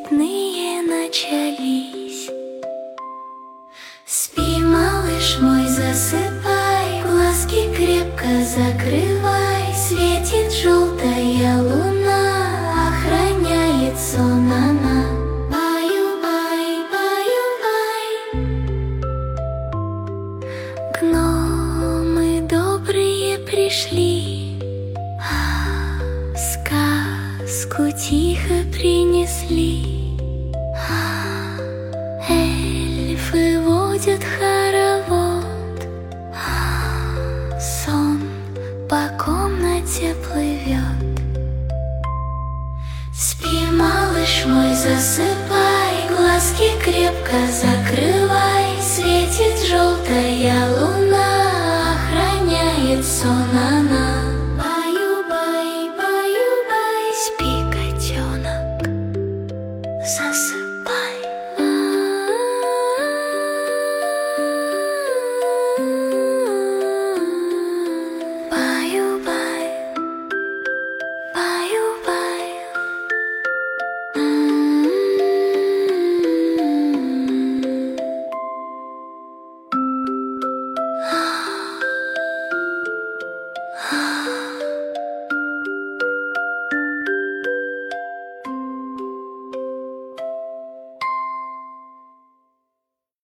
цветные начались. Спи, малыш мой, засыпай, глазки крепко закрывай. Светит желтая луна, охраняет сон она. Баю-бай, баю-бай. Гномы добрые пришли, сказку тихо принесли. Эльфы водят хоровод, сон по комнате плывет. Спи, малыш мой, засыпай, глазки крепко закрывай.